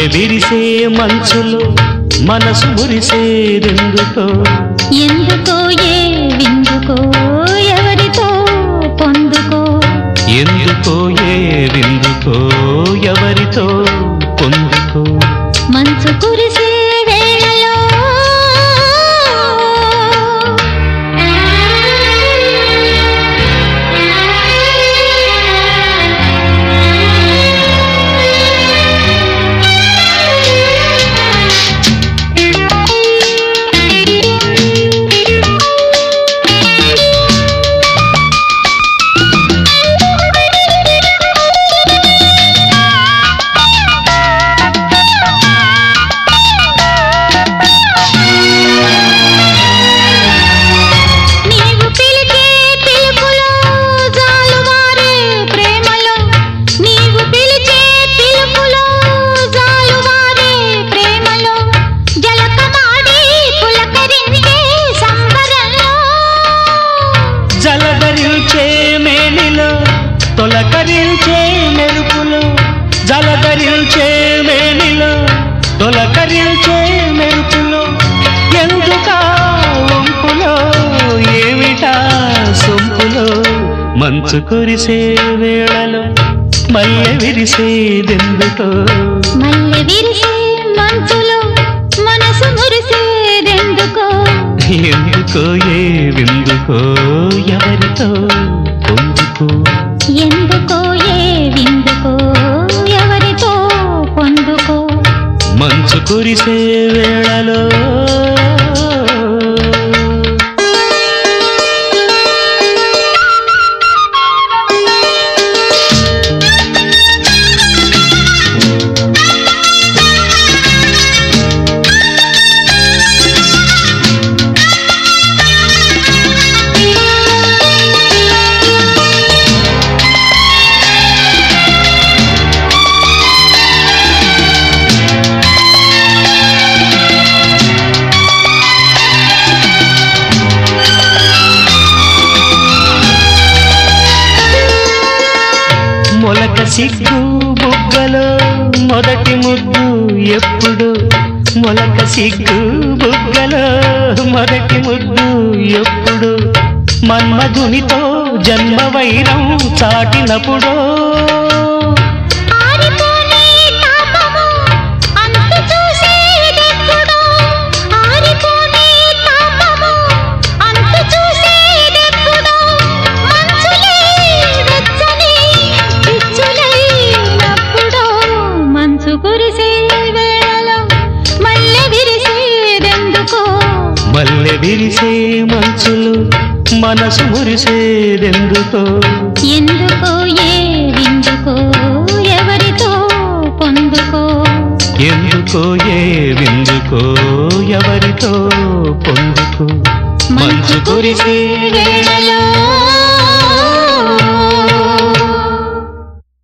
విరిసే మంచులో మనసు మురిసేదెందుకో ఎందుకో ఏ విందుకో ఎవరితో పొందుకో ఎందుకో ఏ విందుకో ఎవరితో పొందుకో మంచు కురిసే వేళలో తొలకరించే మెరుపులో జలధరించే మేనిలో తొలకరించే మెరుపులో ఎందుకా వంపులో ఏమిటా సొంపులో మంచు కురిసే వేళలో మల్లె విరిసేదెందుకో మల్లె విరిసే మంచులో మనసు మురిసేదెందుకో ఎందుకో ఏ విందుకో ఎవరితో పొందుకో ఎందుకో ఏ విందుకో ఎవరితో పొందుకో మంచు కురిసే వేళలో మొలక సిగ్గు బుగ్గలో మొదటి ముద్దు ఎప్పుడు మొలక సిగ్గు బుగ్గలో మొదటి ముద్దు ఎప్పుడు మన్మధునితో జన్మ వైరం చాటినప్పుడు మల్లె విరిసే మంచులు మనసు మురిసేదెందుకో ఎందుకో ఏ విందుకో ఎవరితో పొందుకో ఎందుకో ఏ విందుకో ఎవరితో పొందుకో మంచు కురిసే వేళలో